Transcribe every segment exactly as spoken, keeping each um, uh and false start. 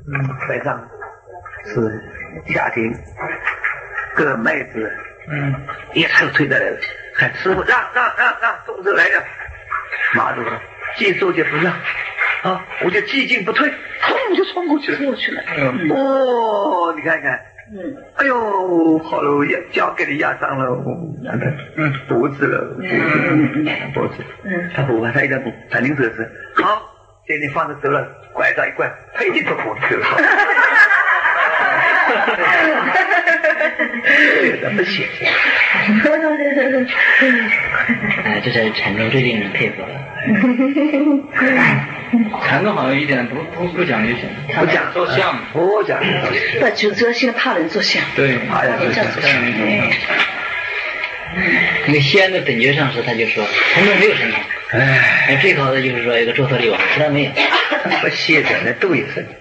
嗯，晚上是夏天，割麦子，嗯，一头推的来了，喊师傅让让让让，粽子来了，马祖说记住就不让啊，我就激进不退，砰就冲过去了， 过去了， 嗯，哦，你看看。嗯，哎呦，好了，压脚给你压伤了，嗯，脖子了，嗯嗯脖子，嗯，他不怕，他一点不，他宁可是好，今天放着走了，拐杖一拐，呸就过去了，这不行， 哎，这是禅宗最令人佩服的。 禅宗好像一点不不不讲究性， 不讲做相， 不讲究， 不就只要现在怕人做相， 对， 怕人做相。 那个西安的本觉上师他就说，禅宗没有神通。哎，最高的就是说一个周特利王，其他没有。 不现在那都有神通。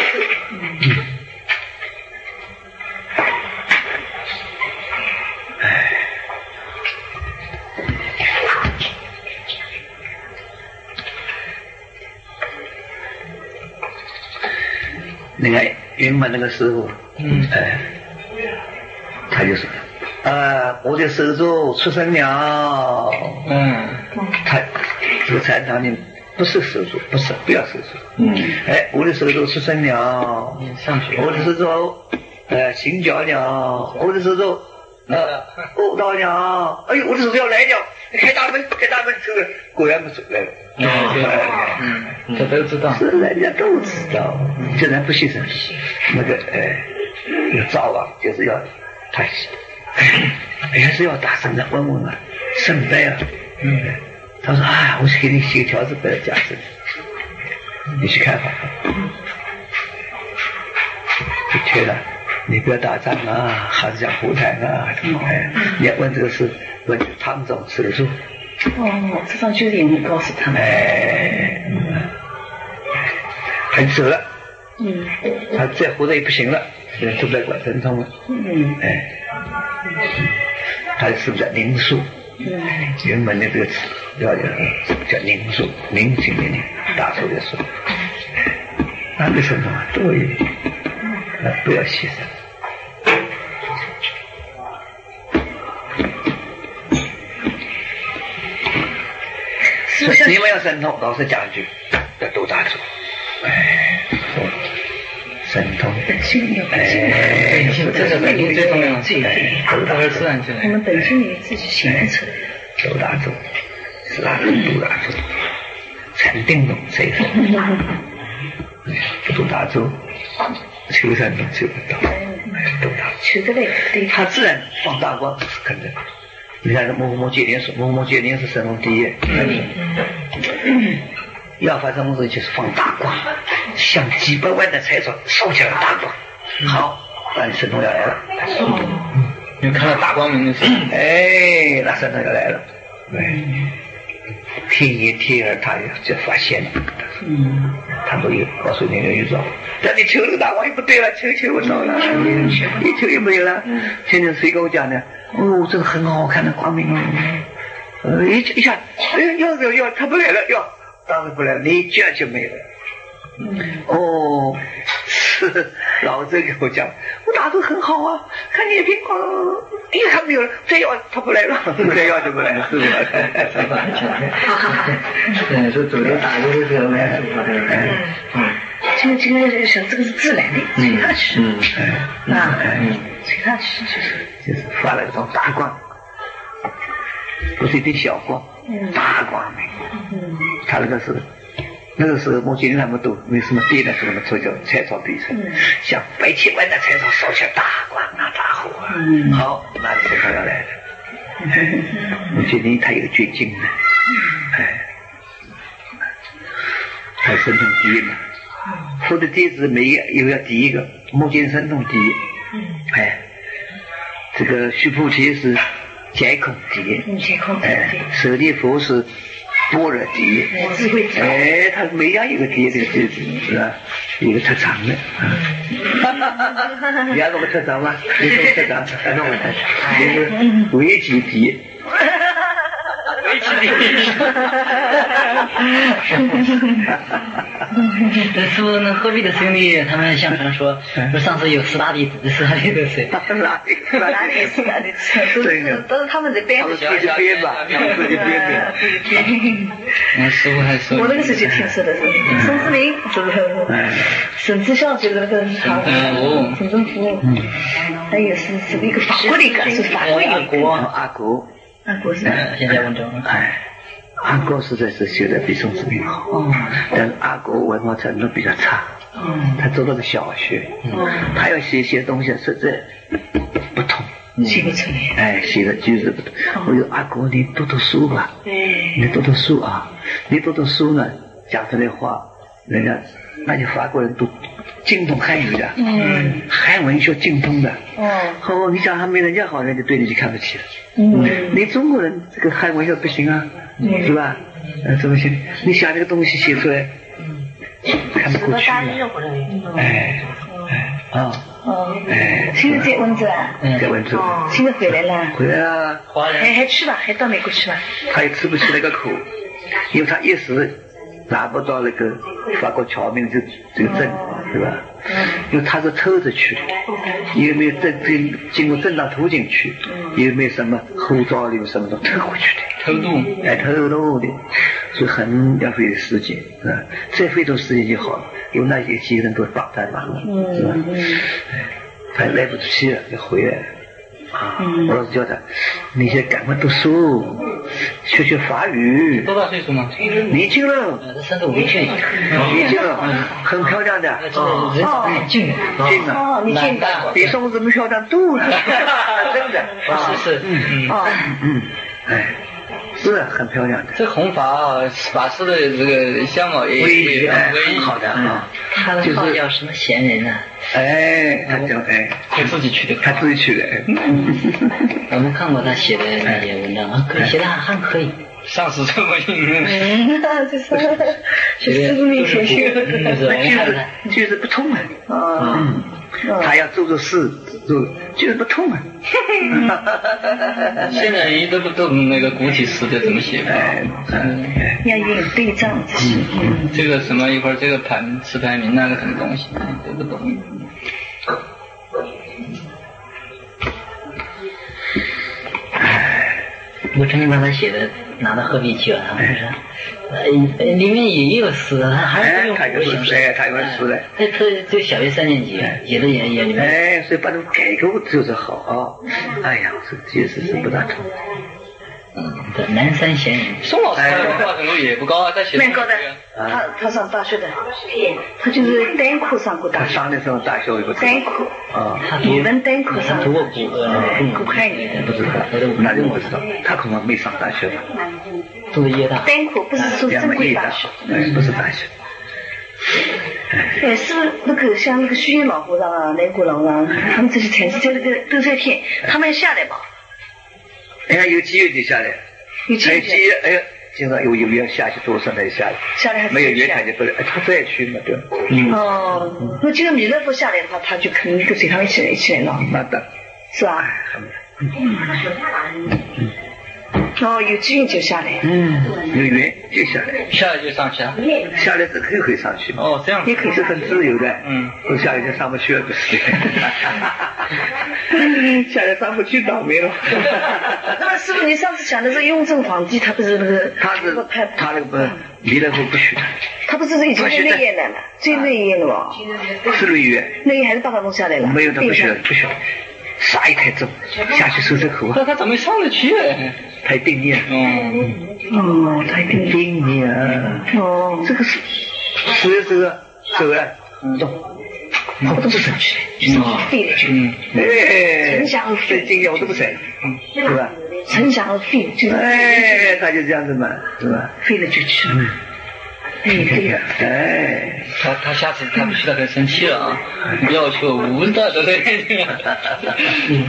那个云门那个师傅，嗯，哎，他就说，呃，我的手镯出生了，嗯，他这个禅堂里不是手镯，不是，不要手镯，嗯，哎，我的手镯出生了， 上去， 我的手镯，呃，行脚了，我的手镯，呃，悟道了，哎呦，我的手镯要来了，开大门，开大门，这个果然不出来了。 嗯，这都知道， 是人家都知道，这人不牺牲，那个呃，有早啊，就是要他也是要大声的问问啊，圣杯啊，嗯，他说啊，我去给你写个条子不要加深，你去看好，就缺了，你不要打仗啊，还是讲胡谈啊，什么哎，你要问这个事，问汤总手术。 哦，这张就得告诉他们。 哎，他就走了。嗯，他再活着也不行了，现在都在管神通了。嗯，哎，他是不是叫宁肃？嗯，原本的这个词叫叫叫宁肃，宁静的宁，大错的肃。哪个神通啊都有，那不要牺牲。你们要神通，老师讲一句，要斗大主，哎，神通， 本性有本性， 哎， 这是本性最重要的， 自己斗大自然起来。 我们本性里自己显现出来的。 斗大主，是大主，斗大主，禅定中谁说？斗大主，求神通求不到，斗大求得来， 他自然放大光，肯定。你看，摩摩戒灵说，摩摩戒灵是神通第一。嗯，要发什么事就是放大光，像几百万的财宝烧起来大光。好，那你神通要来了。 嗯，你看到大光明的时候， 哎，那神通要来了。对，天一天二，他就发现了。嗯，他都有告诉你有预兆。但你求这个大光也不对了，求求不到了，一求也没有了。现在谁跟我讲的？哦，这个很好看的光明哦，呃，一一下，哎，要要要，他不来了，要，当然不来了，你一叫就没有了。嗯，哦，是老周给我讲，我打都很好啊，看你平光，哎呀，他没有了，再要他不来了，再要就不来了，是不是？ 对，说走着打就是这个来， 嗯，这个这个想这个是自然的，随他去，嗯，啊，嗯，随他去就是。 就是发了一种大光，不是一点小光，嗯、大光明。嗯，他那个是那个时候，摩羯人他们都没什么电的时候，那么说叫柴草比成，嗯、像百千万的柴草烧起来大光啊，大火啊。嗯、好，那你身上要来了。摩羯人他有绝境的，哎，他神通第一嘛。说的弟子每一个又要第一个，摩羯神通第一。哎。这个须菩提是解空第一， 解空第一， 舍利弗是般若第一， 智慧第一， 哎，他每样一个第一的弟子是吧？一个特长的，你要什么特长吗？你什么特长？那我特长，就是危机第一，危一起的。说那合肥的兄弟，他们相传说，说上次有四大弟子，四大弟子谁？ 哪里哪里四大弟子？都是都是他们这边的。 自己编吧，自己编的。 嗯，师傅还说。 我那个时候就听说的是宋思明，是不是？沈志孝就是那个唐陈政府，还有是是一个法国的一个，是法国一个阿国。 阿国是。 现在文章。 哎。阿国实在是学的比宋思明好，哦、但是阿国文化程度比较差，嗯、他走的是小学，嗯、他要写些东西实在不通， 写不出来。 哎，写的句子不通。哦、我说阿国，你读读书吧，哎、你读读书啊，你读读书呢，讲出来话，人家那些法国人都精通汉语的，嗯，汉文学精通的，哦，哦，你讲他没人家好，人家对你就看不起了，嗯，你中国人这个汉文学不行啊。是吧？呃，怎么行？你想这个东西写出来，看不过去。哎，哎，啊，哦，哎， 现在在温州啊？ 在温州。 现在回来了。 回来了。 还还去吧？还到美国去吧？ 他也吃不起那个苦，因为他一时拿不到那个法国侨民这这个证，是吧？因为他是偷着去的，也没有正经经过正当途径去，也没有什么护照里什么都偷过去的。 偷渡， 哎，偷渡的，所以很浪费时间，是吧？再费点时间就好了，因为那些些人都帮他忙了，是吧？哎，他来不及了，就回来了。啊，我老师叫他，你先赶快读书，学学法语。 多大岁数呢？ 年轻了， 三十五岁， 年轻了，很漂亮的。 哦，俊俊啊， 你俊的， 比宋子漂亮多了，真的。 是是， 嗯嗯嗯，哎。是很漂亮的。 这弘法法师的这个相貌也也很好的啊。 他的号叫什么贤人啊？ 哎，他叫哎， 他自己取的， 他自己取的。 我们看过他写的那些文章啊，可写的还可以。 上师这么硬。 嗯，这是去师傅面前去。 那句子句子不通啊。嗯。他要做做事，做就是不通啊。 现在人都不懂那个古体诗的怎么写法。 嗯，要有对仗这些。 嗯，这个什么一会儿这个盘词牌名那个什么东西都不懂。 我曾经把他写的拿到河北去了，他们说，呃，里面也有诗，他还是用古形式， 哎，他有诗嘞， 他他就小学三年级，写的也也里面， 哎，所以把它改过就是好啊，哎呀，这解释是不大通。 嗯，对，南山贤人， 宋老师他文化程度也不高啊，他写蛮高的，他他上大学的，他就是单科上过大学， 他上的时候大学有个单科啊， 语文单科上， 读过古呃古汉语的， 不知道，那就不知道，他可能没上大学吧， 读的耶大， 单科不是说正规大学， 哎，不是大学。 哎，是那个像那个虚云老和尚啊、南国老啊，他们这些禅师在那个都在天，他们要下来吧？ 哎呀，有机会就下来， 有机会， 哎呀，经常有有要下去多少才下来， 下来还没有也看见不了，哎，他再去嘛，对吧？ 嗯。哦，那今天弥勒佛下来的话，他就肯定跟随他们一起来一起来了。 那的， 是吧？嗯。哦，有机缘就下来。 嗯，有缘就下来， 下来就上去了。 下来是可以可以上去。 哦，这样也可以是很自由的。 嗯， 我下来就上不去了，不是？下来上不去倒霉了。 那么师傅，你上次讲的是雍正皇帝，他不是那个？ 他是他那个不弥勒佛不许他。 他不是已经在内院了吗？在内院了吧？ 是内院。 内院还是把他弄下来了？ 没有，他不许，不许。杀一太重，下去受这苦啊！ 那他怎么上得去啊？ 他一定念。 嗯，哦，他一定定念啊！哦，这个是，所以这个走了，动，我都不上去，就是废了就。嗯，哎，丞相而废，今天我都不成，嗯，是吧？ 丞相而废，就是。 哎，他就这样子嘛，是吧？ 废了就去。嗯。哎，对呀， 哎， 他他下次他必须得很生气了啊！要求无的都得。 嗯，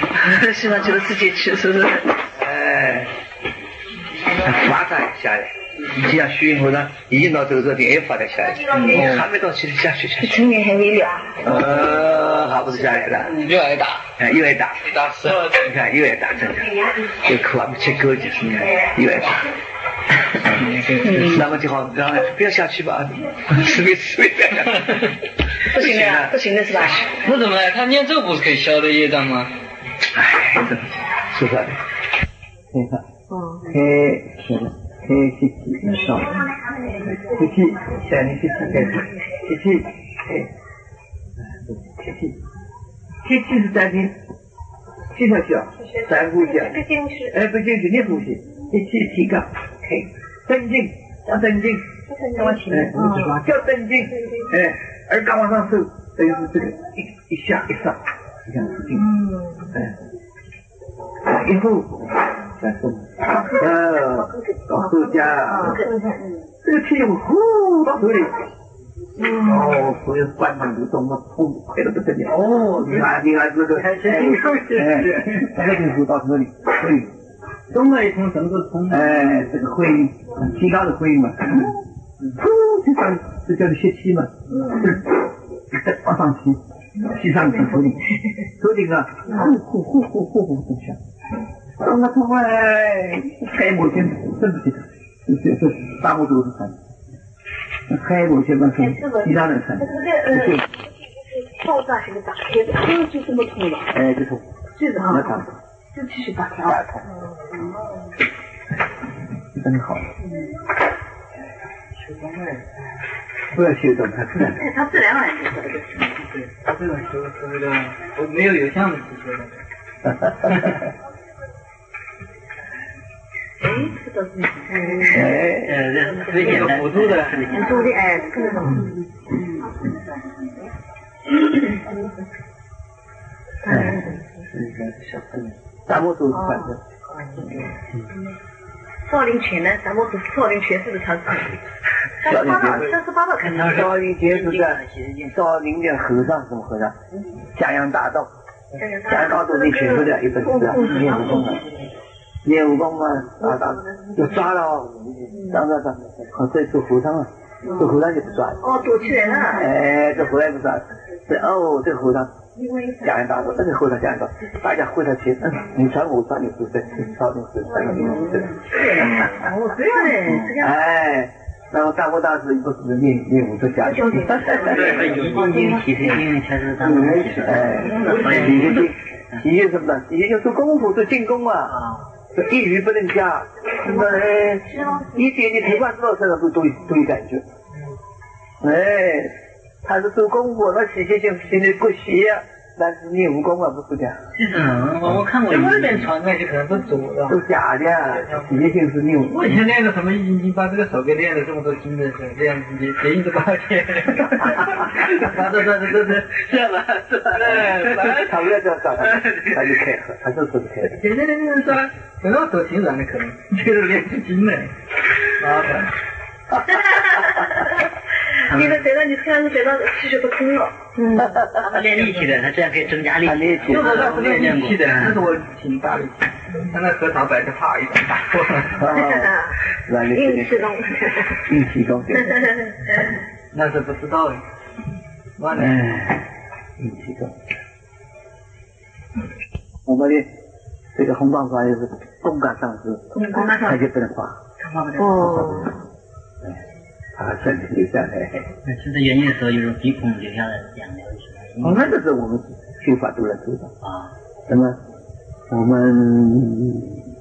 希望就是自己去，是不是？ 哎，罚他下来， 就像虚云和尚已经到这个这点也发展下来，嗯，还没到去下去下去。 成年还没了。 呃，还不是下来了， 越挨打， 哎，越挨打， 打死了， 你看越挨打，真的，这口还没切够就是越挨打。那么就好，然后不要下去吧，吃呗吃呗， 不行的，不行的是吧？ 那怎么了？他念咒不是可以消的业障吗？ 哎，真的是是的。你看，开是的，开吸气上，吸气，下面吸气开始，吸气，哎，吸气，吸气是暂停，吸上去啊，三呼吸，哎，不进去，你呼吸，一气提高，开，增进，要增进，哎，叫增进，哎，而刚往上收，等于是这个一一下一上，这样子进，哎。以后再送，呃，到手家，这个气呼到手里，哦，所有关门流动，我痛快的不得了。哦，你看，你看这个，哎，这个就是到手里，所以动了一通，什么都通。 哎，这个回音，提高的回音嘛，呼，这叫这叫吸气嘛，往上提。吸上去头顶，头顶啊，呼呼呼呼呼呼响。我从来开某些真不记得，这这大拇指是穿，开某些嘛是其他人穿。 这个呃，爆炸型的打开的，这就这么痛了。 哎，就痛。 就是啊， 就继续打开。 打开。真好。不要修动，它自然。 它自然而然就对，它这种修是为了我没有有相的去修的。 哎，这个倒是。 哎，呃，这特别简单，辅助的， 辅助的，哎，这个种。 哎，小朋友，大拇指是反正。 少林拳呢？咱们是少林拳是不是常看？三十八道，三十八道看到少林拳是在少林的和尚什么和尚？江洋大道，江洋大道你学不了一本书啊，练武功啊，练武功嘛，打打就抓了，抓抓抓，好这做和尚啊，做和尚就不抓了。 哦，躲起来了。 哎，这和尚不抓，这哦这个和尚。江洋大道，这个和尚江洋大道，大家回头去，嗯，你传我传你是不是？朝廷是三个名字。 哦，对嘞。 哎，然后大国大师不是练练武术家。 对，有经体质经全是他们。 哎，体质经，体质什么呢？体质就做功夫做进攻啊，这一语不能加，那么一点你头发多少身上都都都有感觉。哎。他是做功夫，那洗洗性现在不洗呀，但是练武功啊不是这样。 是的，我我看过。 外面传那些可能都走了， 都假的，洗洗性是练武。 我以前练个什么易筋经，把这个手给练了这么多筋的，是这样子的，结印子八天。哈这这这这这，是吧？是吧？ 哎，他不要这样搞，他就开合，他就是不开。 现在那个人说，等到手挺软的可能，就是练筋了，麻烦。 哈哈哈哈哈！你的谁让你看是谁让气血不通了？ 嗯，他练力气的，他这样可以增加力气。 就是他是练力气的，这是我挺大力气。他那荷塘摆着啪一张打过来。 硬气功， 硬气功。 那是不知道的。 哎，硬气功。我们的这个红光法也是公干上师，他就不能画。 哦。 啊，身体留下来。 那现在原因的时候，就是鼻孔留下来两条是吧？ 哦，那个是我们修法都来做的啊。 那么我们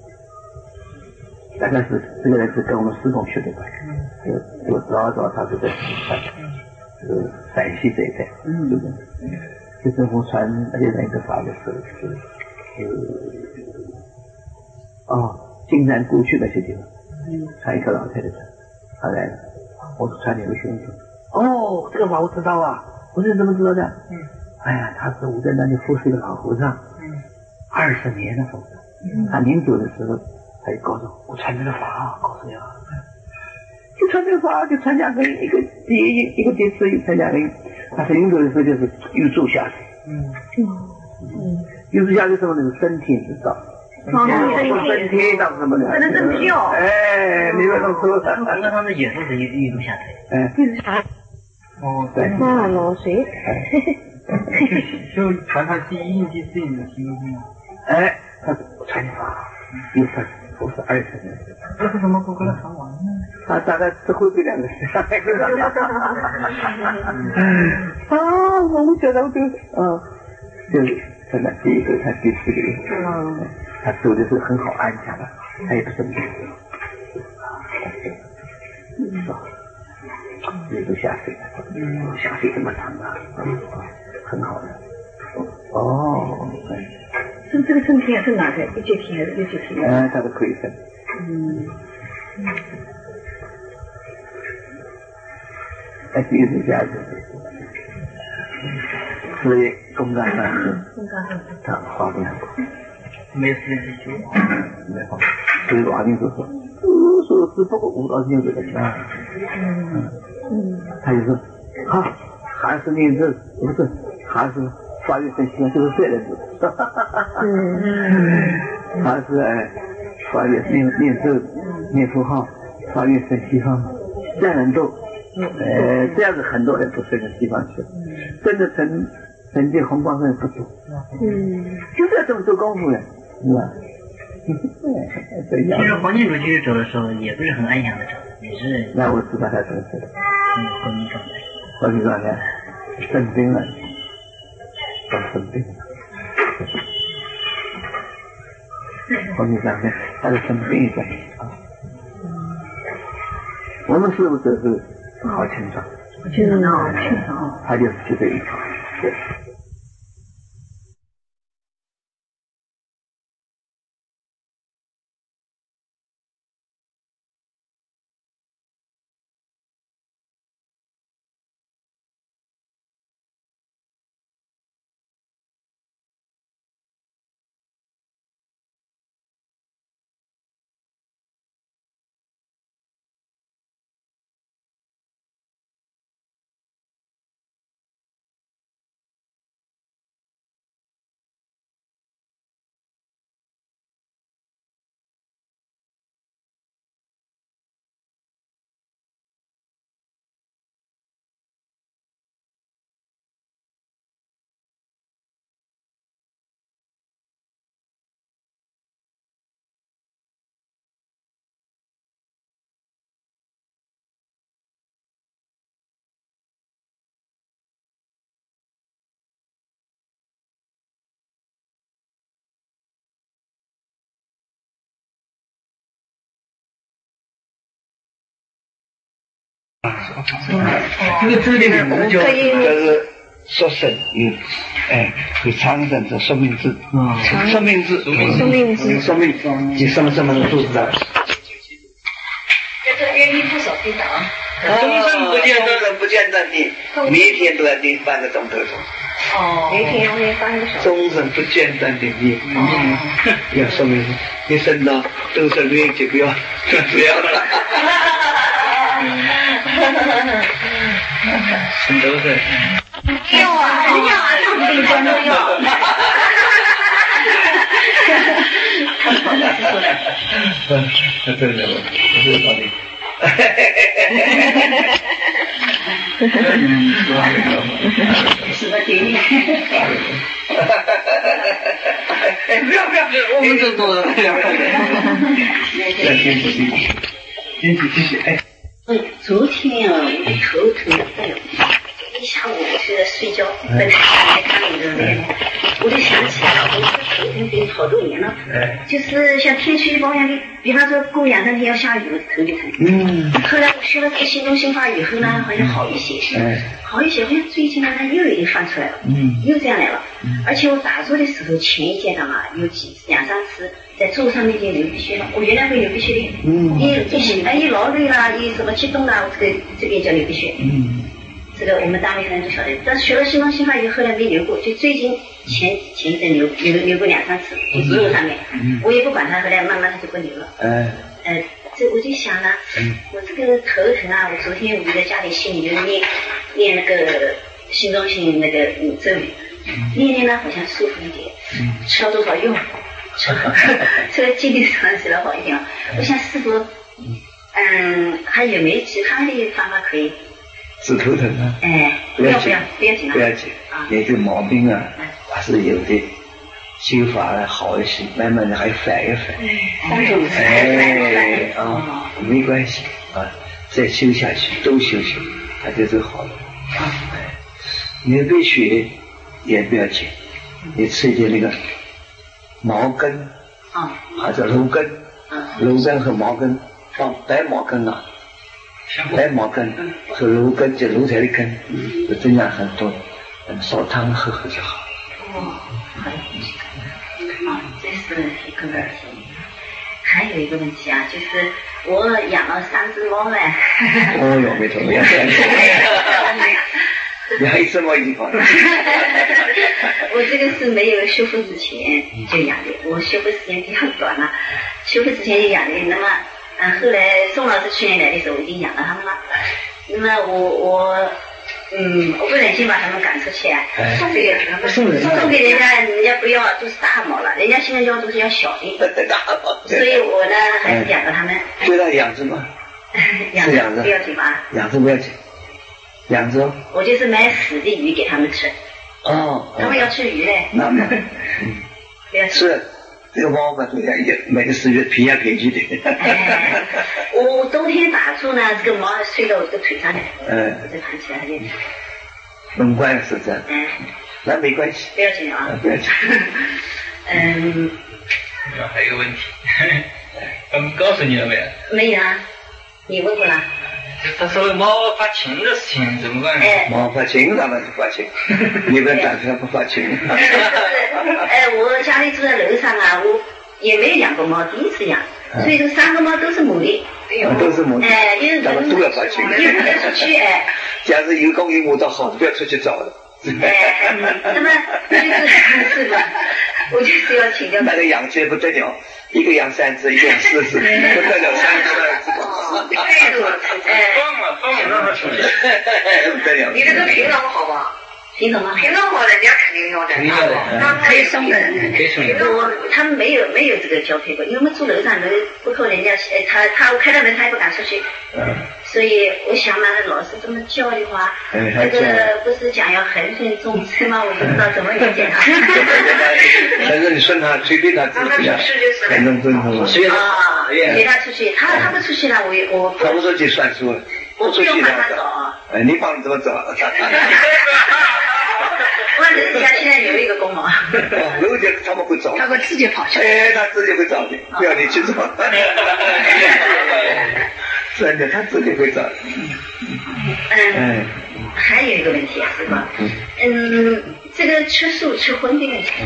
大概是这个人是跟我们师公学的吧？嗯。我早早他是在呃陕西这一带，嗯，对不对？就是我传那些人一个法的时候是呃哦，金山过去那些地方，传一个老太太传，他来了。我是传给个兄弟，哦，这个法我知道啊，我是怎么知道的？嗯，哎呀，他是我在那里服侍一个老和尚，嗯，二十年了，和尚，嗯，他临走的时候，他就告诉我，我传这个法，告诉你啊，就传这个法，就传两个人，一个第一一个第四，一个传两个人，他是临走的时候就是又住下去，嗯嗯，又住下去什么呢？身体知道， 身体当什么的？ 真的真飘。 哎，你们都说的。 那他们也说是一一路下垂。 嗯。 这是啥？ 哦，对。 啊，老水。 就传他第一印记是你的心经啊。 哎，他传法，有分，不是二十年。 那为什么不给他传完呢？ 他大概只会这两个事。啊，我们觉得我就嗯，就是真的第一个，他第四个月，嗯，他走的是很好安详的，他也不生病。嗯，一路下水，嗯，下水这么长啊，嗯，很好的。哦， 是这个身体是哪个？一节体还是六节体？ 嗯，他的腿身。 嗯。 哎，第一次下去，所以公干饭是，他花不了。 没时间去。 没好，所以老丁就说，说只不过五到斤给他钱。嗯嗯，他就说，好，还是念字，不是，还是发育生希望，就是这个字。嗯嗯，还是哎，发育念念字，念符号，发育生希望，这样都。呃，这样子很多人不是个地方去，真的成成绩红光分不多，嗯，就是要这么做功夫的，是吧？ 其实黄金主其实走的时候也不是很安详的走，也是。 那我知道他怎么走的。 嗯，昏迷状态。 昏迷状态，生病了，都生病了。昏迷状态，他是生病的啊。我们是不是是？好清爽， 清爽啊，清爽。 他就是就这一条。 这个字里面就这是说生有，哎，有长生这说明字，嗯，说明字，说明字， 说明就什么什么都知道。 这个原理不少听的啊。 终身不间断的，不间断的，每天都要念半个钟头钟。 哦，每天要念半个小时。 终身不间断的念，要说明你身上都是累就不要不要了。 很都是。 要啊，肯定要啊，当兵真的要。 真的，我是道理。 是的，给你。 哎，不要不要， 我们这多了。 继续继续，继续继续，哎。 嗯，昨天啊，我头疼的不了，一下午我是在睡觉，本来还看那个那，我就想起来了，我这头疼病好多年了，就是像天气预报一样的，比方说过两三天要下雨，我头就疼。嗯。后来我学了这个心中心法以后呢，好像好一些，好一些，好像最近呢又有点犯出来了，嗯，又这样来了，嗯，而且我打坐的时候前一阶段啊，有几两三次。在桌上面就流鼻血了，我原来会流鼻血的，嗯，一一醒来一劳累啦，一什么激动啦，这个这边叫流鼻血，嗯，这个我们单位的人都晓得，但学了心中心法以后呢，没流过，就最近前前一阵流流流过两三次，就桌上面，嗯，我也不管它，后来慢慢它就不流了，嗯，呃，这我就想呢，嗯，我这个头疼啊，我昨天我在家里心里就念念那个心中心那个咒语，念念呢好像舒服一点，嗯，吃了多少药。 除了除了精力上是了好一点。我想师傅，嗯，还有没有其他的方法可以？ 治头疼啊？ 哎，不要不要不要紧不要紧，你这毛病啊，还是有的。修法呢好一些，慢慢的还反一反。哎啊，没关系啊，再修下去，多修修，它就是好了。哎，你被血也不要紧，你吃一点那个毛根啊，或者芦根，芦根和毛根，放白毛根啊，白毛根和芦根就芦菜的根，就增加很多，烧汤喝喝就好。 哦，好的。啊，这是一个问题。还有一个问题啊，就是我养了三只猫嘞。 哦哟，没错，养三只。养一只猫已经好了。 我这个是没有修复之前就养的，我修复时间比较短了，修复之前就养的。那么，嗯，后来宋老师去年来的时候，我已经养了他们了。那么我我。嗯，我不忍心把他们赶出去，送给他们，送送给人家，人家不要，都是大猫了，人家现在要都是要小的，所以我呢还是养着他们。 对了，养着嘛， 养着不要紧吧？ 养着不要紧，养着。 我就是买死的鱼给他们吃。 哦。 他们要吃鱼嘞。 那么， 不要吃。这个猫嘛，对呀，也每个是皮呀皮去的。 哎，我冬天打住呢，这个猫睡到我这个腿上来， 嗯， 我就爬起来，它就门关是这样。 嗯， 那没关系， 不要紧啊， 不要紧。 嗯， 还有个问题，他们告诉你了没有？ 没有啊，你问过了。 他说猫发情的事情怎么办？ 哎， 猫发情当然是发情，你们打算不发情？ 哎，我家里住在楼上啊，我也没有养过猫，第一次养，所以说三个猫都是母的。 都是母的。 哎，因为人都要发情。 也不能出去哎。 假如有公有母倒好，不要出去找了。 哎，那么就是是吧？我就是要请教。 那个养起来不得了，一个养三只，一个养四只，不得了，三只二只。 态度，哎， 放了放了让它出去， 不得了。 你这个品种好吧？ 品种吗？ 品种好，人家肯定要的。 肯定要的， 可以送的。 可以送的。 我他们没有没有这个交配过，因为我们住楼上，楼不扣人家，哎，他他我开了门，他也不敢出去。嗯。所以我想嘛，老师这么教的话，这个不是讲要恒顺众生吗？我不知道怎么理解他。 反正你顺他，随便他自己呀，反正尊重。 随便啊，给他出去，他他不出去了，我我。 他不出去算数， 我不用帮他找。 哎，你帮怎么找？ 我人家现在有一个公猫。 有的他们会找。 他会自己跑去。 哎，他自己会找的，不要你去找。真的，他自己会找。 嗯，还有一个问题啊，是吧？嗯，这个吃素吃荤的问题。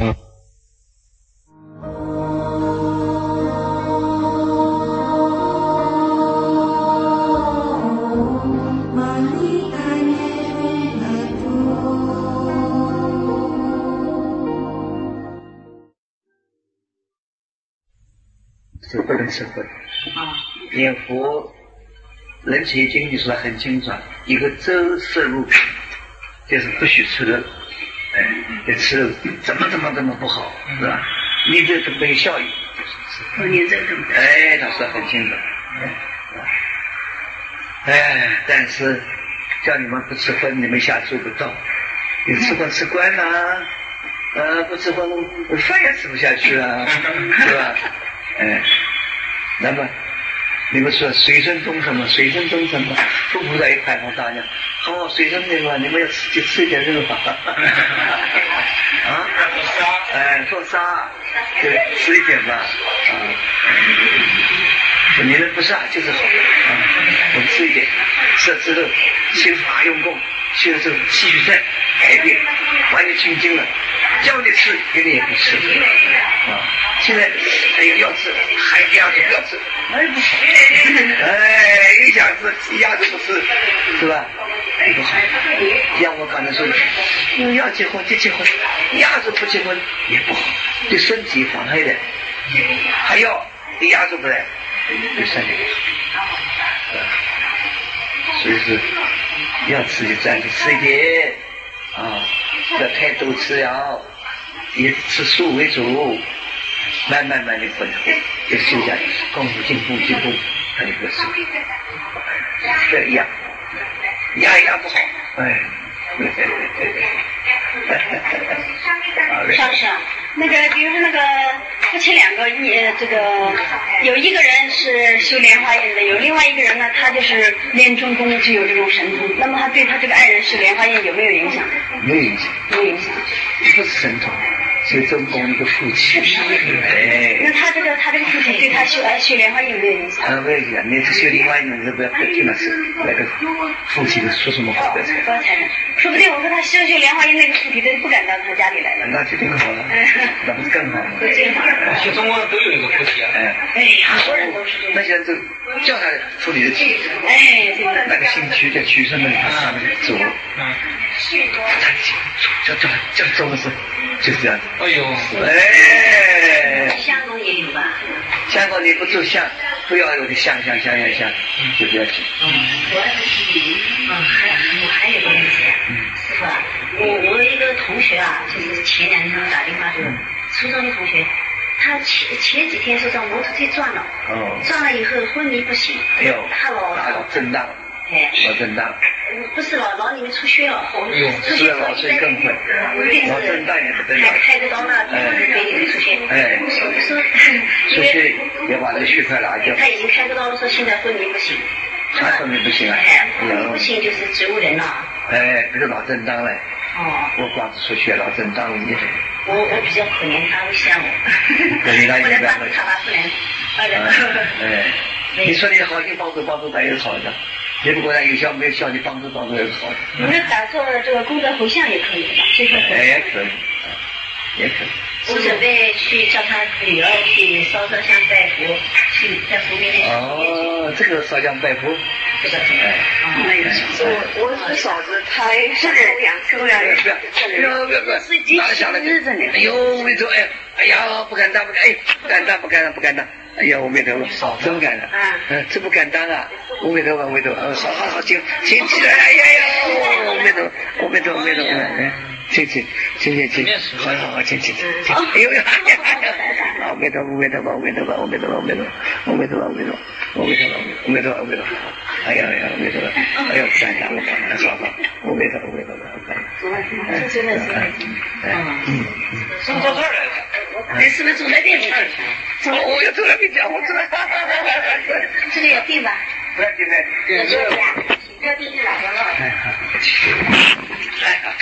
是不能吃荤。念佛人切经里说的很清楚，一个周摄入品就是不许吃肉，哎，这吃肉怎么怎么怎么不好，是吧？你这没有效益，就是吃。 你这个哎，他说很清楚。哎，但是叫你们不吃荤，你们下做不到。你吃荤吃惯了，呃，不吃荤饭也吃不下去啊，是吧？哎，那么你们说随身众生嘛，随身众生嘛，佛菩萨也开放大家，好随身的话，你们要吃就吃一点肉吧。啊，哎，做沙，对，吃一点吧，啊，你们不杀就是好，啊，我们吃一点，吃之后修法用功，修之后继续再改变，完全清净了，叫你吃，你也不吃，啊。现在还有要吃，还鸭子不要吃，哎不好，哎一下子鸭子不吃，是吧？哎不好。像我刚才说的，你要结婚就结婚，鸭子不结婚也不好，对身体妨害的。还要对鸭子不来，对身体不好。所以说要吃就暂时吃一点啊，不要太多吃了，也吃素为主。 慢慢慢的恢复，就修下去，功夫进步进步，他就不是这一样，一样一样不好，哎。 上师，那个比如说那个夫妻两个，一这个有一个人是修莲花印的，有另外一个人呢，他就是练中功就有这种神通，那么他对他这个爱人是莲花印有没有影响？ 没有影响， 没有影响， 不是神通，是中功一个夫妻。哎， 那他这个他这个父亲对他修修莲花印有没有影响？ 啊，没有影响，你修莲花印，你不要不要听了是那个夫妻的说什么好的才。 说不定我说他修修莲花印那个附体的不敢到他家里来了。 那就更好了，那不是更好吗？ 学中国都有一个夫妻啊。 哎， 哎，很多人都是这样。 那些人就叫他处理的起， 哎，这个那个新区在区上面他上面走， 嗯， 他叫叫叫走的时候就是这样子。 哎呦， 哎， 香港也有吧？ 香港你不做相，不要有个相相相相相，就不要紧。 嗯，我嗯还我还有个问题啊，师傅啊，我我一个同学啊，就是前两天打电话就初中的同学，他前前几天说让摩托车撞了， 哦， 撞了以后昏迷不醒， 哎呦， 他老大脑震荡， 哎， 脑震荡， 不是脑脑里面出血了，出血老师更会，脑震荡也不得了， 开个刀了，肺里头出血， 哎， 说出血要把这个血块拿掉， 他已经开个刀了，说现在昏迷不醒。 他昏迷不醒啊？ 哎，昏迷不醒就是植物人了。 哎，不是脑震荡嘞。 哦。 我光是出血，脑震荡了厉害。 我我比较可怜他，我想我。 可怜他一般。我来帮助他吧，不能。 哎，你说你好心帮助帮助他也是好的，你不管他有效没有效，你帮助帮助也是好的。 你们打坐这个功德回向也可以的吧？这些哎，也可以，也可以。 我准备去叫他女儿去烧烧香拜佛，去在佛面前。 哦，这个烧香拜佛。 这个哎， 没有。我我的嫂子她是收养收养人， 不要不要不要不要，拿下来。哎呦，我跟你说，哎哎呀，不敢当不敢，哎，不敢当不敢当不敢当。哎呀，我没头发，真不敢当。啊，嗯，这不敢当啊！我没头发，我没头发，好好好，请请起来！哎呀呀，我没头，我没头，我没头，嗯。请请请请请，好好好，请请请，哎呦呀！我没头，我没头发，我没头发，我没头发，我没头发，我没头发，我没头发，我没头发，我没头发，我没头发，哎呀呀，我没头发，哎呦，敢当，我敢当，好好，我没头，我没头发，我敢当。 真的是， 嗯， 怎么到这儿来了？ 你是不是住那边去？ 走，我要走了，你讲，我走了。 这个要定吧？ 不要定的， 要定的，要定是哪个了？ 哎好，哎好。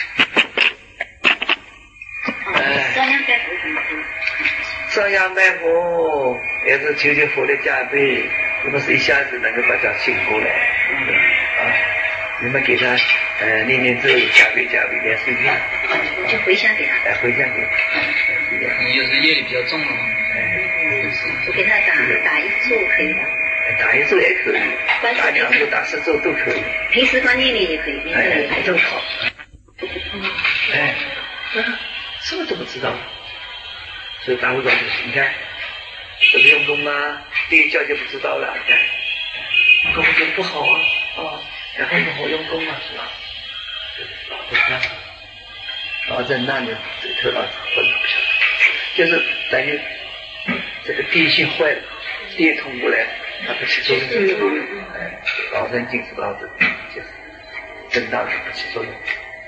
烧香拜佛怎么烧香拜佛也是求求佛的加倍，又不是一下子能够把他醒过来，啊，你们给他呃念念咒，加倍加倍念十遍， 就回向给他， 哎回向给他， 你就是业力比较重了嘛， 哎， 我给他打打一咒可以吧？ 打一咒也可以，打两咒打十咒都可以， 平时光念念也可以，念咒也可以， 都好，哎。什么都不知道，所以大会长就是你看，这个用功啊，第一教就不知道了，你看，功就不好啊，哦，然后不好用功啊，是吧？老震荡，老震荡的这个头脑混不下来，就是等于这个电线坏了，电通过来，它不起作用，哎，老神经是老子就是震荡是不起作用。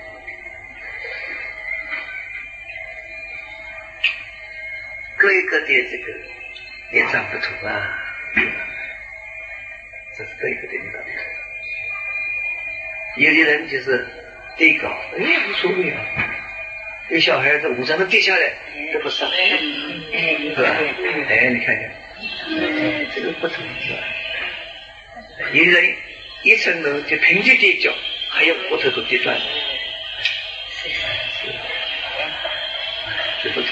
各一个的这个业障不同啊，这是各一个的业障不同。有的人就是跌高，哎无所谓啊，有小孩子五张都跌下来都不伤，是吧？哎，你看看，哎，这个不同是吧？有的人一层楼就平地跌脚，还有骨头都跌断了，是是，这不同。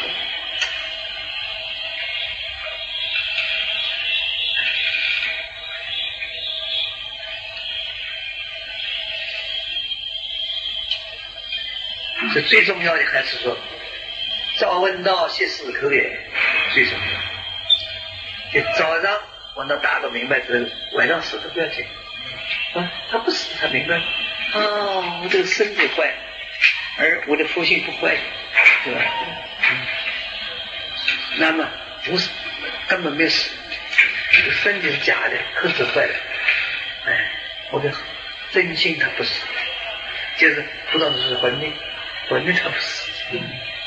这最重要的还是说，早闻道夕死口也最重要。就早上闻到大都明白之后，晚上死都不要紧啊，他不死，他明白哦，我这个身体坏，而我的福性不坏，对吧？嗯、那么不是，根本没有死，身体是假的，克制坏了。哎，我的真心它不是，就是不知道是魂灵，魂灵它不是。嗯，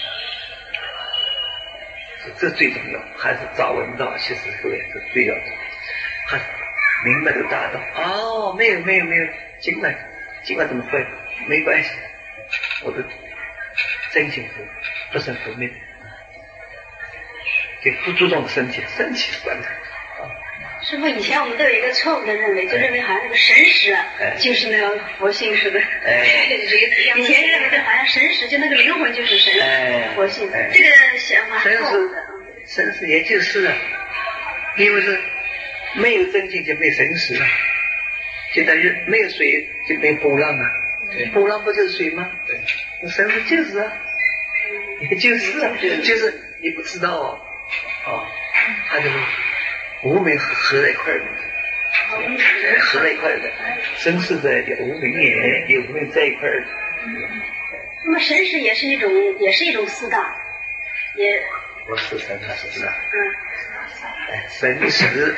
这最重要，还是早闻道，其实各位这最要的，还明白这个大道。哦，没有没有没有，尽管尽管这么坏，没关系，我的真心是不生不灭，就不注重身体，身体是管它。 师父，以前我们都有一个错误的认为，就认为好像那个神识啊，哎、就是那个佛性似的。哎，以前认为就好像神识就那个灵魂就是神，哎、佛性，哎、这个想法神识，神识也就是啊，因为是没有真境就没神识啊，就等于没有水就没有波浪啊。对，波浪不就是水吗？对，神识就是啊，也就是啊，就是你不知道啊，哦，他就是。无名合在一块的，合在一块的，神识在无名也有无名在一块的。 那么神识也是一种，也是一种四大，也不是神识四大。嗯。哎，神识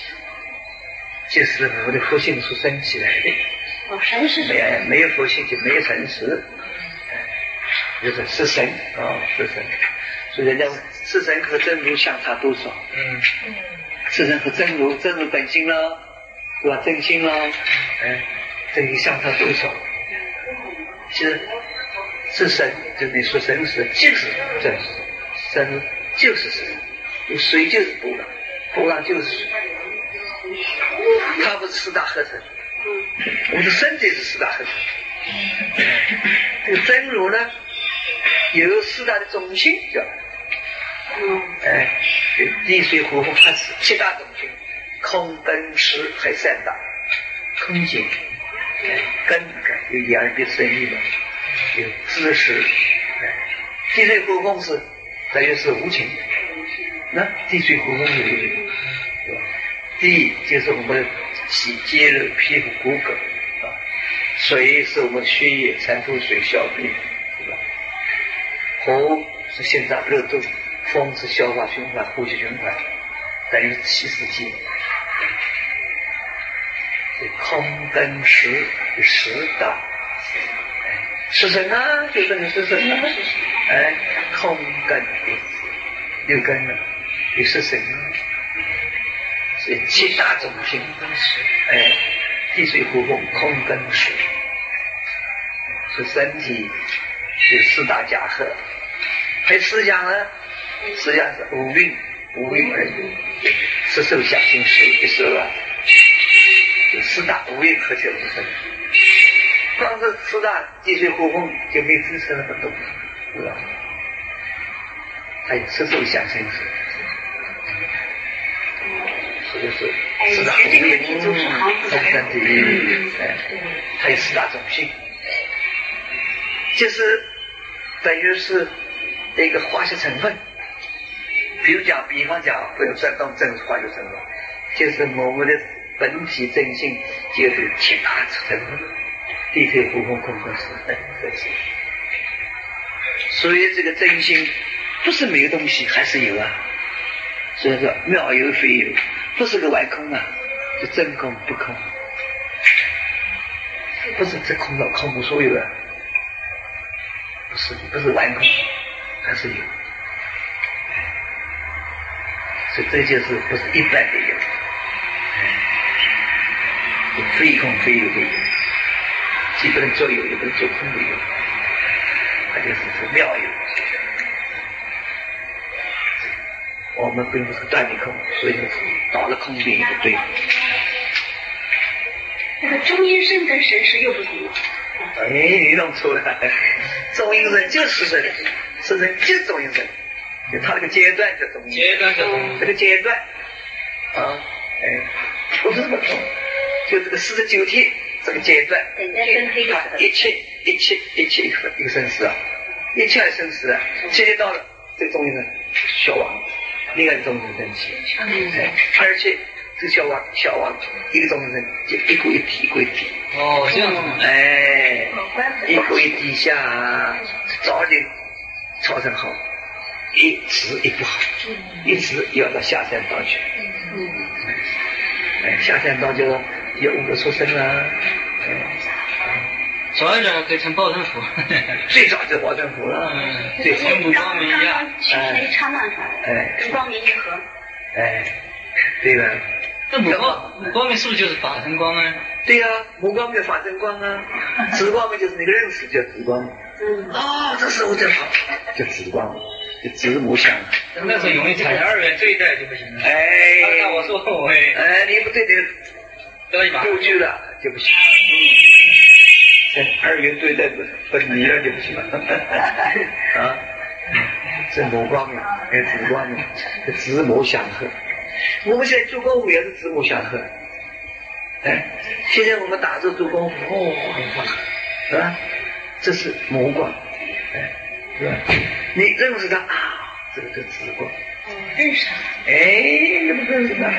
就是我们的佛性所生起来的。 哦，神识。 没没有佛性就没有神识，就是是神啊、哦，是神。所以人家是神和真如相差多少？嗯。嗯。是人和真如，真如本性了，对吧？真心了，哎，这个相差多少？其实是神，就你说神是就是真实，神就是神，水就是波浪，波浪就是水，它不是四大合成，我们的身体是四大合成。这个真如呢，有四大的中心叫。哎，地水火风它是七大中心，空根识还三大，空间，根有眼鼻舌意嘛，有知识，哎，地水火风是大约是无情，那地水火风是无情，对吧？地就是我们的肌肌肉、皮肤、骨骼啊，水是我们的血液、产吐水、小便，对吧？火是心脏热度。风是消化循环、呼吸循环，等于七世纪。空根识有十大，是神啊，就这个是神啊。哎，空根六根了，也是神啊。所以七大中心，哎，地水火风空根识，是身体有四大假合，还思想呢。实际上是五蕴，五蕴而已。十受想行识一十二，就四大五蕴合起来是什么？光是四大地水火风就没支撑那么多，是吧？还有十受想行识，这就是四大五蕴合成的，哎，还有四大种性，就是等于是一个化学成分。比如讲，比方讲，不用算动真化学成分，就是我们的本体真性就是七大成分，地水火风空根识，哎，这是。所以这个真心不是没有东西，还是有啊。所以说妙有非有，不是个外空啊，是真空不空，不是这空到空无所有啊，不是不是完空，还是有。所以这就是不是一般的有，非空非有的有，既不能做有，也不能做空的有，它就是是妙有。我们并不是断的空，所以到了空点也不对。 那个中阴身跟神识又不同了。 哎，你弄错了，中阴身就是神，是人就是中阴身。就他那个阶段叫中阴，阶段叫中阴，这个阶段啊，哎，不是这么懂，就这个四十九天这个阶段，他一切一切一切一个一个生死啊，一切的生死啊，切切到了这个中阴身消亡，另外一个中阴身起，哎，而且这个消亡消亡一个中阴身就一股一体一股一体， 哦，这样， 哎，一股一体下早点超生好。 一直一不好，一直要到下三道去。哎，下三道就有五个出生啊。 早一点可以成报政府， 最早就报政府了，最早跟光明一样，哎，差那出来， 哎， 跟光明一合， 哎，对了。 那母光母光明是不是就是法身光啊？ 对呀、啊，母光明法身光啊，直光明就是那个认识叫直光。嗯。哦，这时候就好，就直光，就直母想。 那时候容易产生二元对待就不行了。 哎。 那我说我哎。 哎，你不对对， 得一把六句了就不行。嗯。二元对待分离了就不行了。啊。这母光明跟直光明，这直母相合。我们现在做功夫也是直母相合。哎，现在我们打坐做功夫，哦，很棒，是吧？这是母光，哎，是吧？你认识它啊，这个叫直光。 哦，认识它。 哎，你不认识它？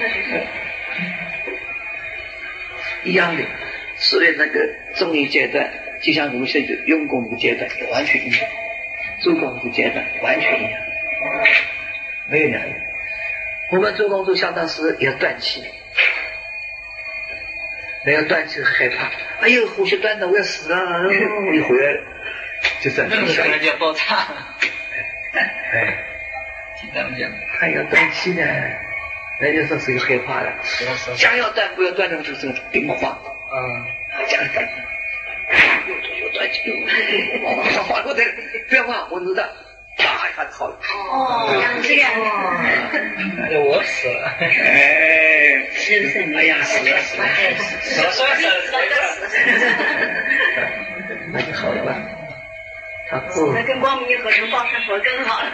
一样的，所以那个中医阶段，就像我们现在用功的阶段，完全一样；做功夫阶段完全一样，没有两样。我们做功夫相当时也要断气。没有断气害怕，哎呦，呼吸断了，我要死了！一回来就这样。 那个时候就要爆炸。 哎， 听他们讲， 他要断气呢，人家说是个害怕的。将要断不要断的就是个冰慌。嗯，将要断，又又断气，又缓过来，不要慌，我知道。啪一下子好了。 哦，这样。 哎，我死了。 哎，哎呀，死了死了， 死了死了死了死了。 那就好了吧？他不。 那跟光明一合成报身佛更好了。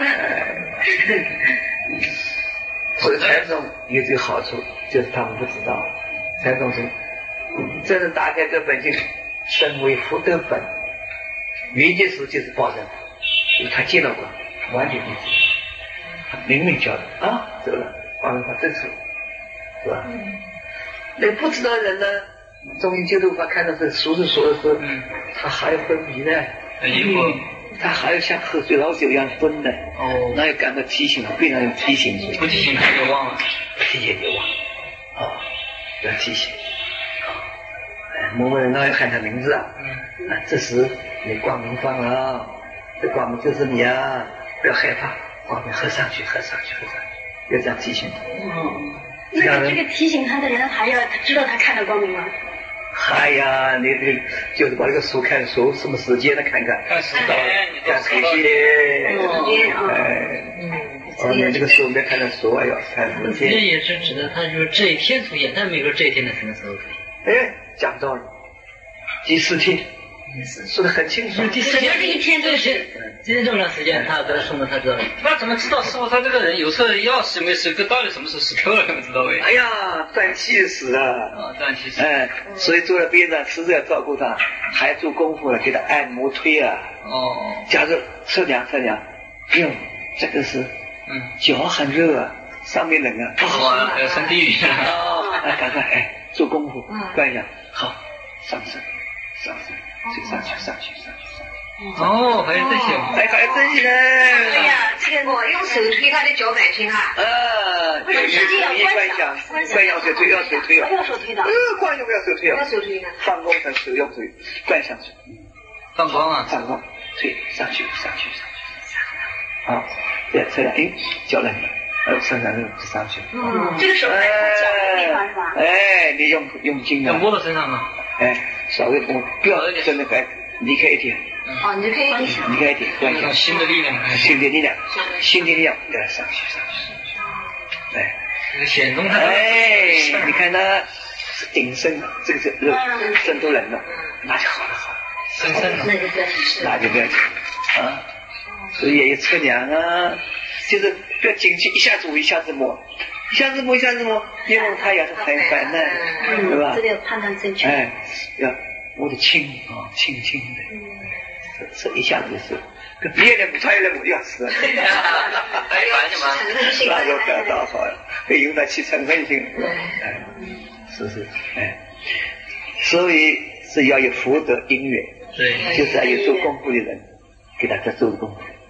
所以禅宗有这个好处，就是他们不知道。禅宗是真正打开这本性，身为福德本，原结时就是报身。他见到过，完全不知道，他明明叫的啊，走了，报身法真是，是吧？嗯、那不知道的人呢，中医解读法看到这俗世说的时候，嗯、他还要昏迷呢，嗯、他还要像喝醉老酒一样昏呢。哦，那要感到提醒，非常有提醒。 不提醒他就忘了， 不提醒就忘了，哦，要提醒。哎，某某人那要喊他名字啊，嗯，啊，这时你光明放了。这光明就是你啊！不要害怕，光明合上去，合上去，合上去，要这样提醒他。 嗯，那这个提醒他的人还要知道他看到光明吗？ 哎呀，你你就是把这个书看书，什么时间的看看， 看时间， 看时间， 时间啊， 哎，哦，你这个书别看着书啊，要看时间。 这也是指的，他就是这一天出现，但没说这一天的什么时候出现。 哎，讲道理，第四天。说的很清楚， 第四天这一天这些，今天这么长时间，他给他送的，他知道。他怎么知道师傅？他这个人有时候要死没死，到底什么时候死透了，不知道哎。 哎呀，断气死了。 啊，断气死。 哎，所以坐在边上，实在要照顾他，还做功夫了，给他按摩推啊。哦。假如测量测量，哟，这个是，嗯，脚很热啊，上面冷啊。 哇，要上地狱了。 哦，哎，赶快哎，做功夫，关一下，好，上身，上身。就上去，上去，上去，上去。 哦，还有这些， 哎，还有这些呢。 哎呀，这个我用手推他的脚板筋啊。 呃， 不是直接要观想，观想手推，要手推啊。 要手推的。 呃，观想不要手推啊。 要手推的。 放光成手要推，观想手。 放光啊， 放光，推上去，上去，上去。好，对，这样，哎，脚冷了，呃，身上就上去。 嗯，这个手在脚的地方是吧？ 哎，你用用劲啊。 摸到身上吗？ 哎，稍微不不要真的该离开一点。 哦，你就可以离开一点，关一下。 新的力量， 新的力量，新的力量，给它上去，上去。哎， 这个显动它。 哎，你看它是顶身，这个是热，身都冷了，那就好了，好了。 深深的， 那就不要紧， 那就不要紧啊。所以也有测量啊，就是不要进去一下子我一下子摸。一下子摸一下子摸，因为它也是很烦的， 嗯、 对吧？ 这个判断正确。 哎，要摸得轻啊，轻轻的，嗯、这这一下子就是，跟别人不穿人不要死了。 哎，烦什么？ 那就得到好了，会用到起成分性，哎，是是，哎，所以是要有福德因缘， 对， 就是要有做功夫的人给他在做功夫，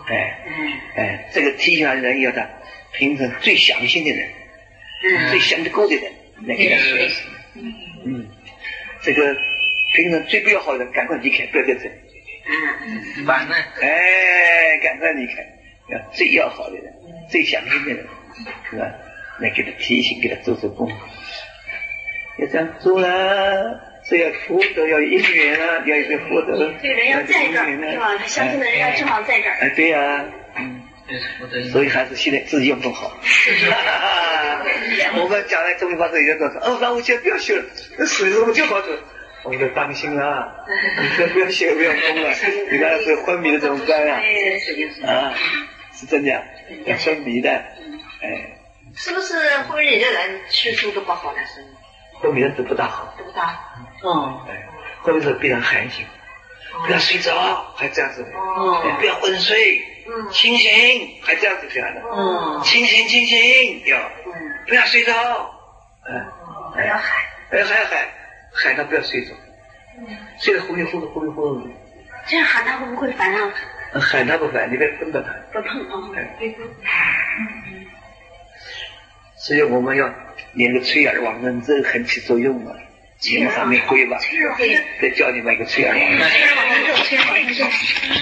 哎哎，这个提醒的人要他平常最相信的人，嗯，最信得过的人，那个人，嗯，这个平常最不要好的人，赶快离开，不要跟着。 嗯，完了。 哎，赶快离开，要最要好的人，最相信的人，是吧？来给他提醒，给他做做功夫，要这样做了。这要福德，要因缘啊，要一个福德。 这个人要在这儿，是吧？他相信的人要正好在这儿。 哎，对呀、啊，嗯，所以还是现在自己要弄好。我们将来终于把这个做成，哦，那我现在不要修了，那水我就好走。我们得当心啊，你说不要修，不要疯了，你看这昏迷的怎么办啊？啊，是真的，要昏迷的，哎。 是不是昏迷的人吃素都不好呢？是？ 昏迷的都不大好， 都不大好。 哦，哎，昏迷的必然寒醒，不要睡着，还这样子，哦，不要昏睡，嗯，清醒，还这样子这样的，嗯，清醒清醒，要，嗯，不要睡着，嗯， 还要喊， 还要喊喊，喊他不要睡着，嗯，睡得呼噜呼噜呼噜呼噜， 这样喊他会不会烦啊？ 喊他不烦，你别碰到他， 不碰啊， 哎，嗯，所以我们要练个吹耳往生咒很起作用啊。节目上面会吧？再教你们一个吹耳往生咒。吹耳往生咒，吹耳往生咒。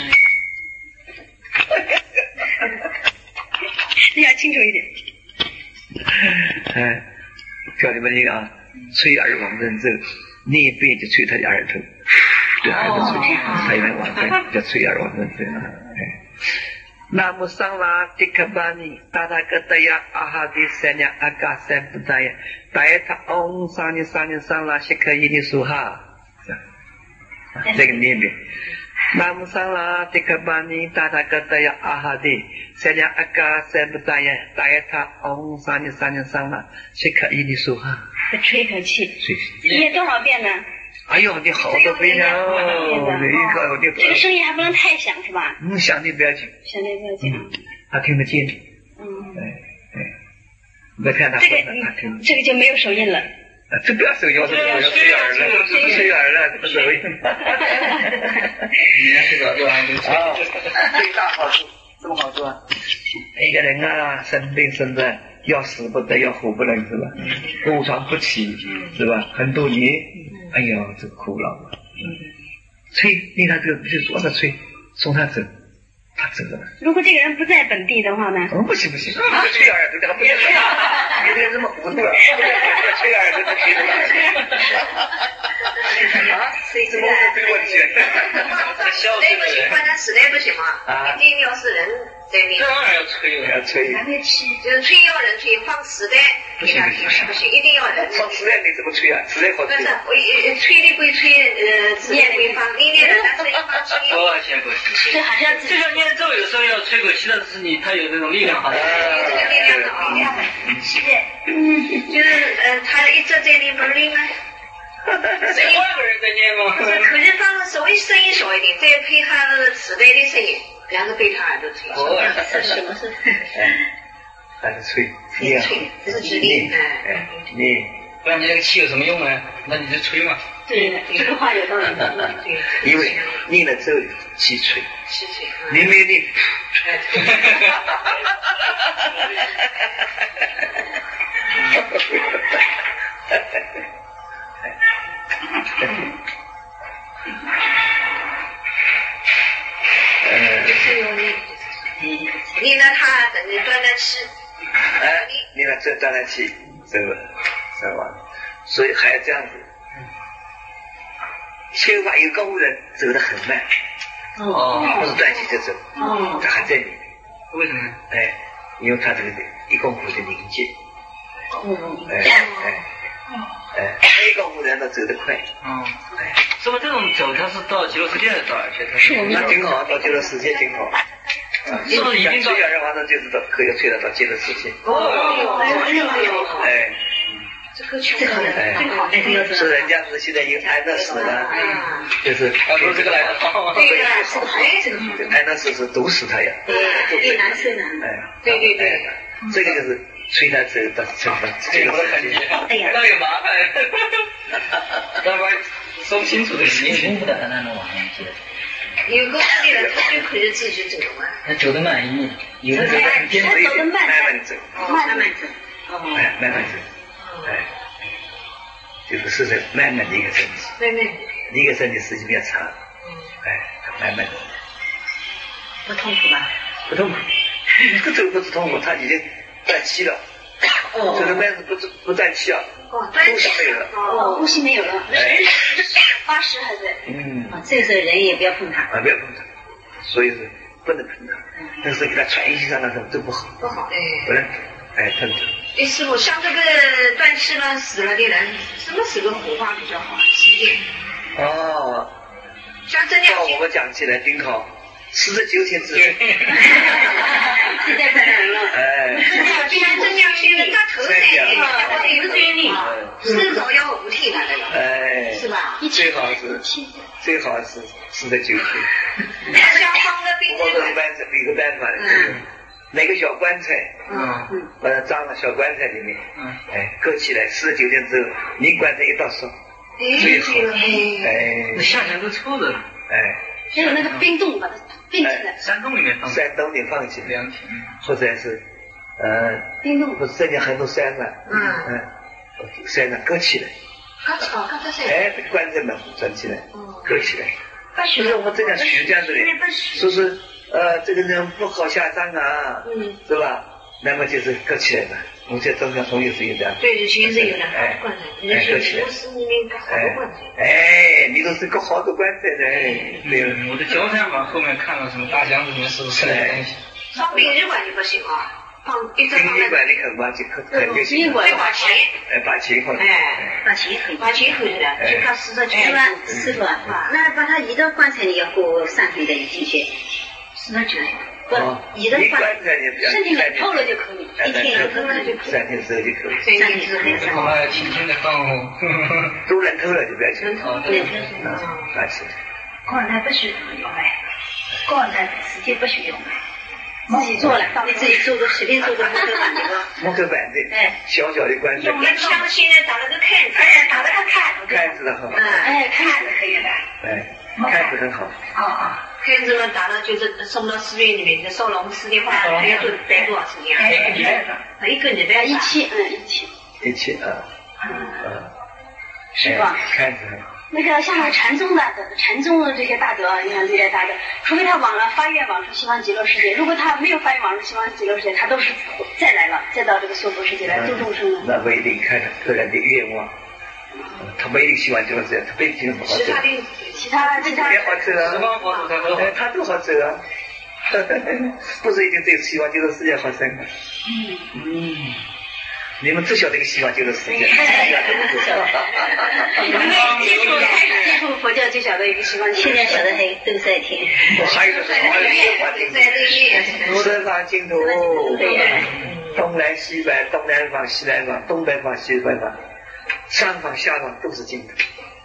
你要清楚一点。 哎，教你们一个啊，吹耳往生咒，念一遍就吹他的耳朵，对耳朵吹，吹耳往生叫吹耳往生咒啊。那么桑拉迪克巴尼达达格达呀阿哈迪三呀阿嘎三不达呀带他嗡桑尼桑尼桑拉西克伊尼苏哈，这个念的。那么桑拉迪克巴尼达达格达呀阿哈迪三呀阿嘎三不达呀带他嗡桑尼桑尼桑拉西克伊尼苏哈。 再吹一口气， 吹。 念多少遍呢？ 哎呦，你好多遍哦！这一个你这个声音还不能太响是吧？ 嗯，响的不要紧， 响的不要紧， 嗯，他听得见。 嗯， 哎哎，别看他， 这个他听， 这个就没有手印了。 啊，这不要手印，我这要吹耳了，吹耳了，这不手印。你看这个对吧？啊，最大好处，这么好处啊！一个人啊，生病生的要死不得，要活不能，是吧？卧床不起，是吧？很多年。哎呦，这个苦恼啊！吹，令他这个就是往他吹，送他走，他走了。 如果这个人不在本地的话呢？ 哦，不行不行，这吹耳朵，这个不行，你这个这么糊涂啊！吹耳朵，这吹什么？啊，怎么会对我去？ 实在不行，反正实在不行嘛，一定要是人在面。 当然要吹了， 要吹。 就是吹要人吹，放磁带。 不行不行不行，一定要人。 放磁带你怎么吹啊？磁带好吹。 不是，我吹的归吹，呃，磁带归放，你念的但是要放气。 不行不行， 这好像就像念咒有时候要吹口气的是你，它有那种力量好像。 这个力量好，力量很是的，嗯，就是呃，他一直在念门铃啊。 是外国人在念吗？ 不是，可是放稍微声音小一点，再配合那个磁带的声音，然后被他耳朵吹。 是什么是？ 还是吹， 念，吹，这是指令， 哎，念。 不然你那个气有什么用呢？那你就吹嘛。 对，这个话有道理。 对， 因为念了之后气吹， 气吹， 你没有念。 就是用力，你呢？他等于断断气， 哎，你呢？这断断气，这个，知道吧？所以还要这样子。千万有高误人走得很慢， 哦， 不是断气就走，哦，他还在里面。 为什么呢？ 哎，因为他这个一公夫的凝结，哦，哎哎哎，一公夫人他走得快， 哦，哎，是不这种走他是到极乐世界的到，而且他是我们那挺好，到极乐世界挺好。 是不是一定到？ 吹耳往生就是到可以吹得到极乐世界。 哦， 哎。 这个最好的， 哎，是人家是现在有安乐死了，就是用这个来的。 对呀，这个好，这个好。 安乐死是毒死他呀， 对，难受呢。 哎， 对对对， 这个就是吹他走到走到这个世界。 哎呀，那有麻烦。要不然说不清楚的事情。 不得那种往生去的。 有个对了，他就可以自己走嘛。 他走得满意，有的他走得慢， 慢慢走， 慢慢走， 哎，慢慢走，哎，就是是在慢慢的一个身体， 慢慢， 一个身体时间比较长，哎，慢慢的， 不痛苦吧？ 不痛苦，这走不是痛苦，他已经断气了，走得慢是不不断气啊， 哦， 呼吸没有了， 哦，呼吸没有了， 哎， 八十还在， 嗯， 啊，这个时候人也不要碰它， 啊，不要碰它，所以是不能碰它，但是给它传息上的时候都不好， 不好，哎， 不能，哎，碰它。 哎，师傅，像这个断气了、死了的人，什么时候火化比较好啊？时间？ 哦， 像这样， 我们讲起来挺好，四十九天之后， 现在不能了。 哎， 像这样些人，他头在他有个罪孽，至少要五天的那个， 哎， 是吧？ 最好是最好是四十九天。 像放的冰我们办有个办法的，那个小棺材， 嗯， 把它装到小棺材里面， 嗯， 哎，搁起来，四十九天之后，你棺材一到烧，最好，哎， 那下面都臭的了， 哎， 还有那个冰冻把它冰起来， 山洞里面放， 山洞里放起来， 两天， 或者是，呃， 冰冻不是这里很多山嘛， 嗯嗯，山上搁起来， 刚才哦，刚才是， 哎，棺材门转起来，搁起来， 不就是我们这样许这样子的，说是呃这个人不好下葬啊， 嗯， 是吧？那么就是搁起来的，我们在中央中也是有这样， 对，以前是有的， 哎， 棺材， 哎，搁起来， 公司里面搞好多棺材， 哎，你都是搁好多棺材的，哎，对了， 我的交山房后面看到什么大箱子里面是不是这些东西？ 放殡仪馆就不行啊，放一直放在殡仪馆你肯把就肯肯就行了， 会把钱， 哎，把钱放， 哎，把钱扣，把钱扣起来，就看死者钱。 师傅，师傅啊，那把它移到棺材里要过三天的一天去， 死者钱， 不，移到你棺棺材你不要身体冷透了就可以， 一天冷透了就可以， 三天之后就可以， 三天之后这恐怕要轻轻的放哦。 都冷透了就不要紧， 哦， 对， 啊，把起来。 棺材不许用哎，棺材直接不许用哎。 自己做了， 你自己做个随便做个木头板子， 木头板子， 哎， 小小的棺材， 用的像现在打了个看，哎，打了个看， 看子的很好， 哎，看是可以的， 哎，看子很好， 哦哦， 看子们打了就是送到寺院里面，就烧了我们四天花，还要多待多少时间啊？一个礼拜一期，嗯，一期， 一起啊，啊， 是吧？ 看子很好。 那个像那个禅宗的禅宗的这些大德啊，你看历代大德，除非他往了发愿往生西方极乐世界，如果他没有发愿往生西方极乐世界，他都是再来了，再到这个娑婆世界来度众生了。 那不一定，看个人的愿望，他不一定希望极乐世界，他不一定不好走， 其他其他也好走啊， 十方佛祖他都好， 他都好走啊，不是一定只有希望极乐世界好生。嗯嗯。你们只晓得这个希望极乐世界， 你们接触开始接触佛教就晓得有个希望， 现在晓得还有斗赛天， 我还有个什么？十方净土，东南西北，东南方、西南方、东北方、西北方，上方下方都是净土。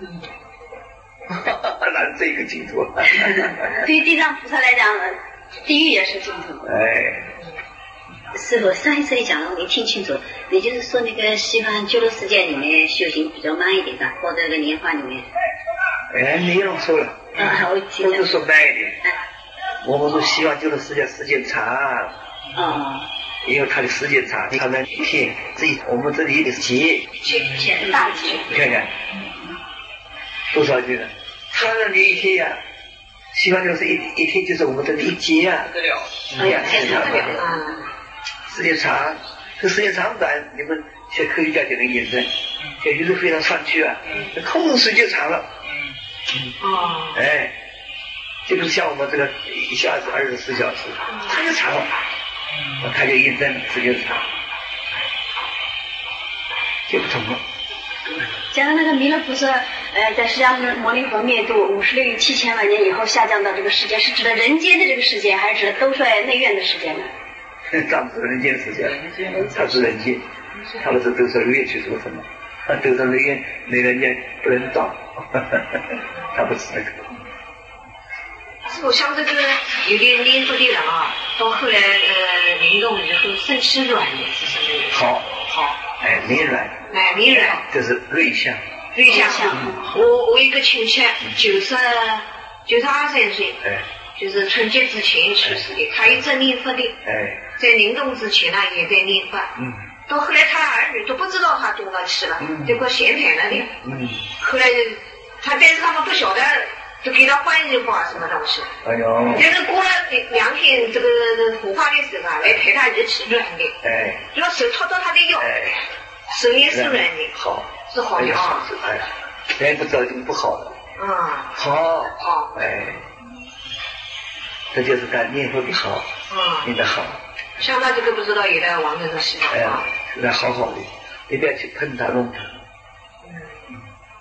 哪是这一个净土？ 对于地藏菩萨来讲，地狱也是净土。 哎。 师傅，上一次你讲了我没听清楚，也就是说那个西方极乐世界里面修行比较慢一点的，或者那个莲花里面。 哎，你又说了， 啊，我记得。 我就说慢一点。我们说希望极乐世界时间长。 哦。 因为它的时间长，它能一天，这我们这里的节， 节大节， 你看看多少句呢？他让你一天呀、啊，希望就是一一天就是我们这里一节啊， 不得了， 哎呀，时间长啊。时间长，这时间长短，你们学科学家就能验证，这宇宙非常上去啊，这空中时间长了， 哦， 哎，就不是像我们这个一下子二十四小时，它就长了，它就验证时间长，就不同了。 讲的那个弥勒菩萨，呃，在释迦牟尼佛灭度五十六亿七千万年以后下降到这个世界，是指的人间的这个世界，还是指的兜率内院的世界呢？ 当是人间世界，他是人间，他不是都是内院去做什么？他都是内院，内人间不能到，他不是那个。 是我像这个有点念佛的人啊，到后来呃灵动以后身体软的是什么意思？ 好， 好， 哎，内软， 哎，内软， 这是内向。 内向。我我一个亲戚九十九十二三岁， 哎， 就是春节之前去世的。他一直念佛的， 哎， 在临终之前呢也在念佛。 嗯， 到后来他儿女都不知道他到哪去了， 嗯结果闲谈了的。 嗯， 后来他但是他们不晓得，就给他换一话什么东西。 哎呦， 但是过了两天这个火化的时候啊，来陪他一起软的， 哎， 要手掏到他的腰， 哎， 手也是软的， 好， 是好的啊。 哎，哎，不知道就不好了。 嗯， 好， 好， 哎，这就是他念佛的好， 嗯， 念得好， 像他这个不知道有的往生的西方哎啊， 那好好的，你不要去碰他弄他。 嗯，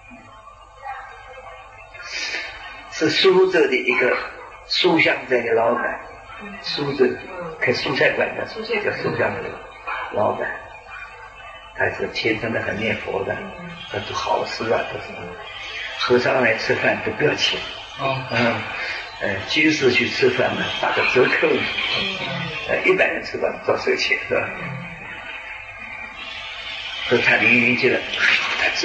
是苏州的一个书香斋的老板，苏州开蔬菜馆的，叫书香斋老板，他是虔诚的很念佛的，他做好事啊，都是和尚来吃饭都不要钱， 哦， 嗯，呃，居士去吃饭呢打个折扣，呃，一般人吃饭照收钱是吧？和他凌云去了，他做，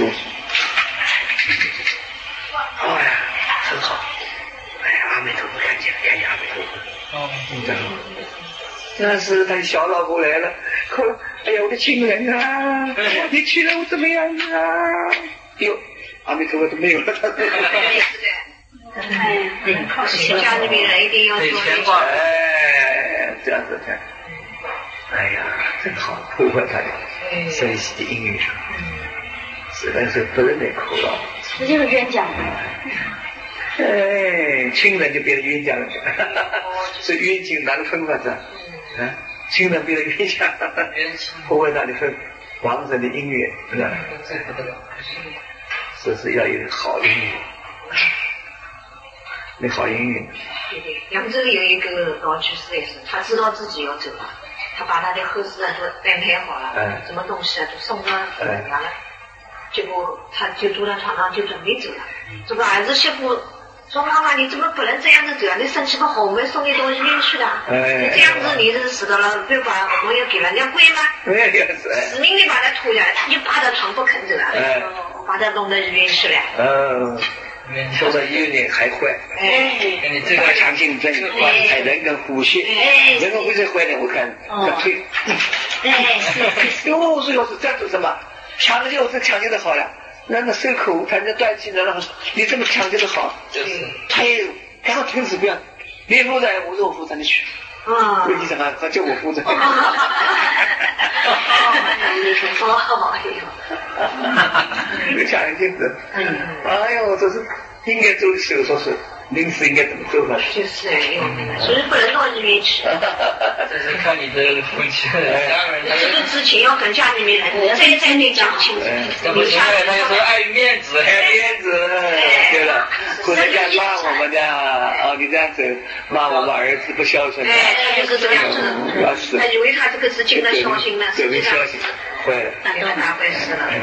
哎呀，很好。哎呀，阿弥陀佛，看见了，看见阿弥陀佛。 哦， 嗯，这样。但是他小老婆来了，哭了，哎呀，我的亲人啊，你去了我怎么样啊？哟，阿弥陀佛都没有了，他说。 哎呀，家里面人一定要做牵挂。 哎，这样子看。哎呀，真好，破坏他的生息的姻缘。实在是不能再哭了。 这就是冤家。 哎，亲人就变成冤家了，所以冤亲哪能分法子啊？啊，亲人变成冤家，破坏他的分亡人的姻缘，是吧？ 这不得了。 所以是要有好姻缘，那好姻缘。 对对，扬州有一个老居士也是，他知道自己要走了，他把他的后事啊都安排好了， 嗯， 什么东西啊都送到人家了，结果他就坐在床上就准备走了，这个儿子媳妇说妈妈你怎么不能这样子走啊？你身体不好，我们送你东西进去的， 哎， 这样子你是死的了，对吧？我们要给人家跪吗？ 哎呀，是， 死命的把他拖下来，他就扒着床不肯走了， 哎， 把他弄到医院去了， 嗯。说到医院里还坏， 哎， 这个强竞争，还人跟呼吸，人跟呼吸坏了，我看这腿， 哎是， 哟，我说要是这样做什么，抢了就这抢救的好了，那个收口，反正断气的，然后你这么抢救的好，他也刚好平时不要，你负责，我说我负责，你去， 啊， 医生啊，他叫我负责。 你说多好呀！ 这个家人就是，哎呦，这是应该做的手术是临时应该怎么做法？ 就是哎呦，所以不能到医院去。 这是看你的夫妻家人。 这个之前要跟家里面人再再的讲清楚。 这不行，他有时候碍于面子， 碍面子，对了，或者家骂我们的啊，你这样子骂我们儿子不孝顺。 哎，他就是这样子。他以为他这个是尽了孝心了，实际上坏了， 给他打坏事了。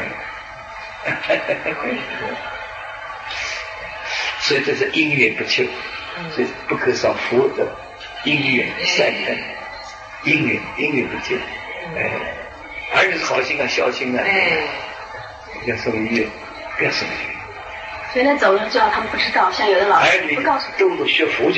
所以这是因缘不求，所以不可少福的因缘善根，因缘因缘不求，哎，儿女是好心啊，孝心啊， 哎， 要送医院，不要送医院。 所以呢，走了之后他们不知道，像有的老师不告诉他。 都是学佛教。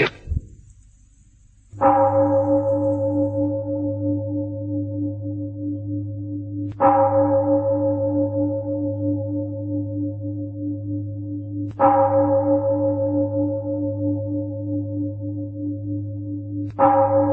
Thank you.